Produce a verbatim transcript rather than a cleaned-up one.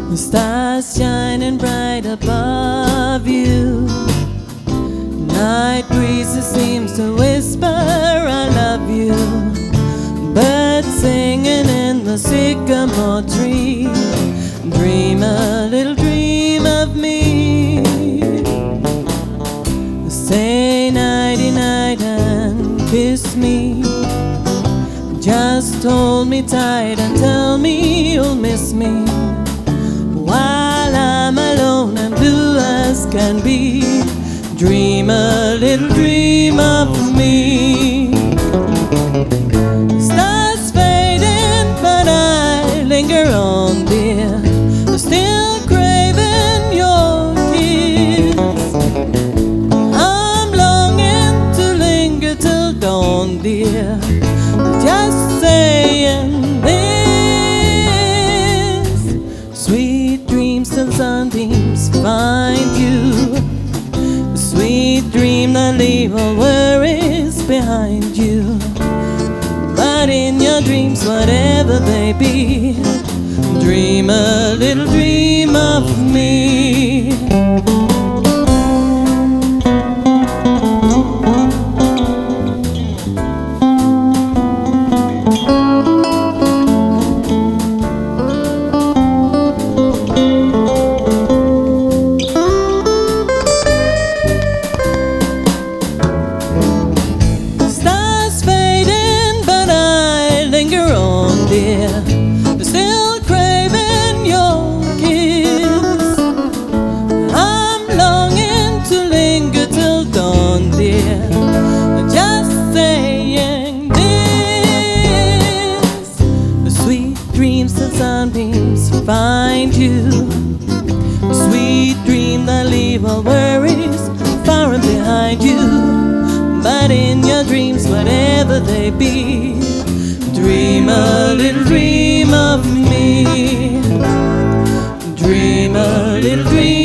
The stars shining bright above you. Night breezes seems to whisper I love you. Birds singing in the sycamore tree. Dream a little dream of me. Say nighty night and kiss me. Just hold me tight and tell me you'll miss me while I'm alone and blue as can be. Dream a little dream of me. Stars fading, but I linger on, dear, still craving your kiss. I'm longing to linger till dawn, dear, just saying this. Sweet dreams till sunbeams find you. Sweet dream that leave all worries behind you. But in your dreams, whatever they be, dream a little dream of me. Dear, still craving your kiss. I'm longing to linger till dawn, dear, just saying this. The sweet dreams till sunbeams find you. The sweet dream that leave all worries far and behind you. But in your dreams, whatever they be, dream a little dream of me. Dream a little dream